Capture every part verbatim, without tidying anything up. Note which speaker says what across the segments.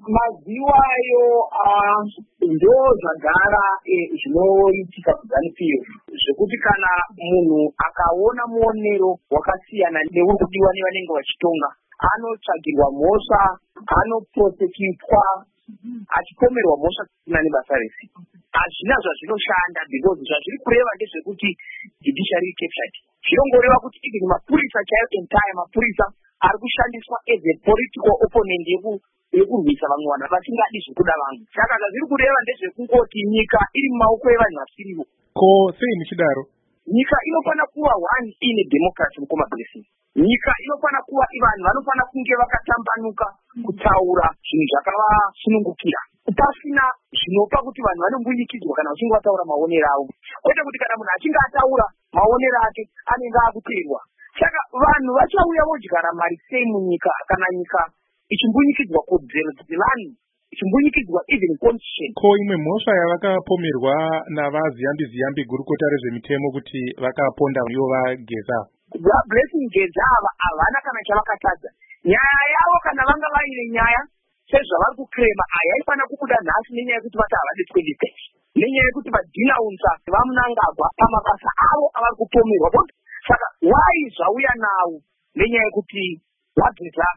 Speaker 1: maziwayo ndo zvagara zvinoitika kuZANU-PF zvekuti kana munhu akaona muonero wakasiyana neuri kudiwa nevanenge vachitonga anotsvagirwa mhosva, anoprosekutwa, achipomerwa mhosva kusina nebasa rese. Hazvina zvazvinoshanda because zvazviri kureva ndezvekuti judiciary captured. Zvinongoreva kuti even mapurisa chaiyo entire mapurisa ari kushandiswa as a political opponent yeku yekurwisa vamwe vanhu vasingadi zvekuda vanhu. Saka zvazviri kureva ndezvekungoti nyika iri mumaoko evanhu vasirivo.
Speaker 2: Ko sei muchidaro?
Speaker 1: Nyika inofana kuva one in a democracy mukoma blessing. Nyika inofana kuva vanhu vanofana kunge vakatambanuka kutaura zvinhu zvakavasunungukira. Pasina zvinopa kuti vanhu vanombunyikidzwa kana vachinge vataura maonero avo. Kwete kuti kana munhu achinge ataura maonero ake anenge akuteerwa. Saka vanhu vachauya vodyara mari sei munyika kana nyika ichimbunyikidzwa kodzero dzevanhu, ichimbunyikidzwa even constitution.
Speaker 2: Ko imwe mhosva yavakapomerwa navaziyambi ziyambi gurukota rezvemitemo kuti vakaponda ivo vageza.
Speaker 1: Blessing Geza ava havana kana chavakatadza. Nyaya yavo kana vanga vaine nyaya sezvavari kukrema aya yaifana kubuda nhasi nenyaya yekuti vati havadi twenty thirty. Nenyaya yekuti vadhinaunza vamunangagwa pamabasa avo avari kupomerwa. Saka wai zvauya nawo nenyaya yekuti vageza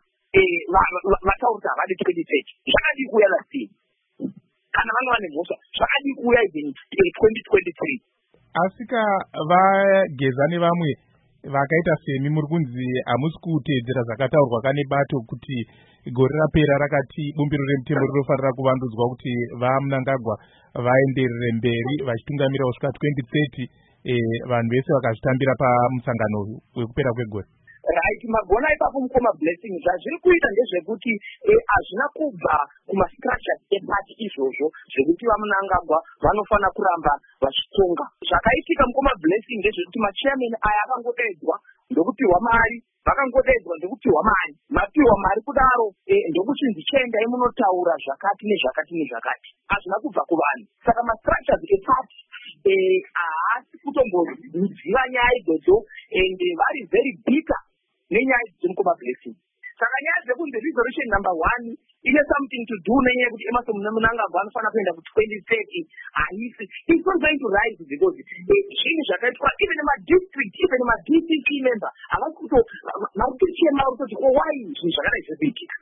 Speaker 1: vataura kuti havadi twenty thirty. Zvakadi kuuya lasi kana vanga vane mhosva zvakadi kuuya even twenty twenty-three.
Speaker 2: Asika vageza nevamwe vakaita semi muri kunzi hamusi kuteedzera zvakataurwa kane bato kuti gore rapera rakati bumbiro remutemo rinofanira kuvandudzwa kuti vamunangagwa vaenderere mberi vachitungamira kusvika twenty thirty. Vanhu vese vakazvitambira pamusangano wekupera kwegore.
Speaker 1: Right, magona ipapo mukoma blessing zvazviri kuita ndezvekuti hazvina kubva kumastructures epati izvozvo zvekuti vamunangagwa vanofana kuramba vachitonga. Zvakaitika mukoma blessing ndezvekuti machairman aya akangodaidzwa ndokupiwa mari, vakangodaidzwa ndokupiwa mari, mapiwa mari kudaro ndokuchinzi chiendai munotaura zvakati nezvakati nezvakati. Hazvina kubva kuvanhu. Saka mastructures epati haasi kutomboziva nyaya idzodzo and vari very bitter nenyaya dzemukoma blessing. Saka nyaya dzekunzi resolution number one ine something to do nenyaya yekuti Emmerson Mnangagwa anofanira kuenda ku twenty thirty haisi. It's not going to rise because zvinhu zvakaitwa even madistrict even madct member havasi kuto makutochema vari kutoti why zvinhu zvakadai zvokuitika.